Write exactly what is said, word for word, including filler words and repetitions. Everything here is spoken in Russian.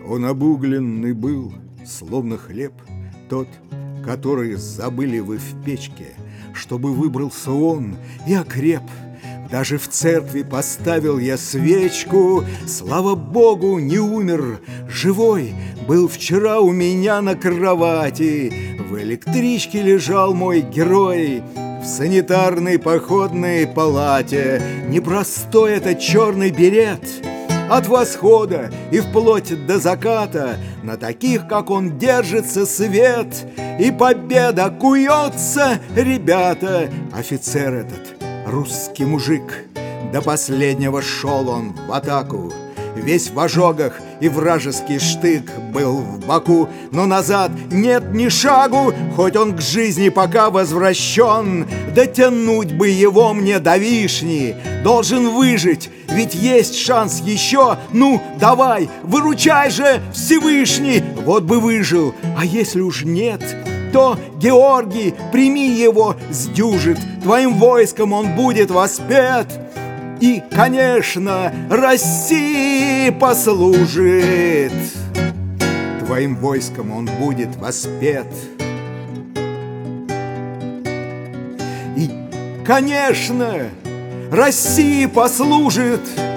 Он обугленный был, словно хлеб, тот, который забыли вы в печке, чтобы выбрался он и окреп. Даже в церкви поставил я свечку, слава Богу, не умер, живой был вчера у меня на кровати. В электричке лежал мой герой, в санитарной походной палате. Непростой это черный берет, от восхода и вплоть до заката на таких, как он, держится свет, и победа куется, ребята. Офицер этот, русский мужик, до последнего шел он в атаку. Весь в ожогах и вражеский штык был в боку, но назад нет ни шагу, хоть он к жизни пока возвращен. Дотянуть бы его мне до вишни, должен выжить, ведь есть шанс еще. Ну, давай, выручай же, Всевышний! Вот бы выжил, а если уж нет, то, Георгий, прими его, сдюжит, твоим войском он будет воспет. И, конечно, России послужит, твоим войском он будет воспет. И, конечно, России послужит,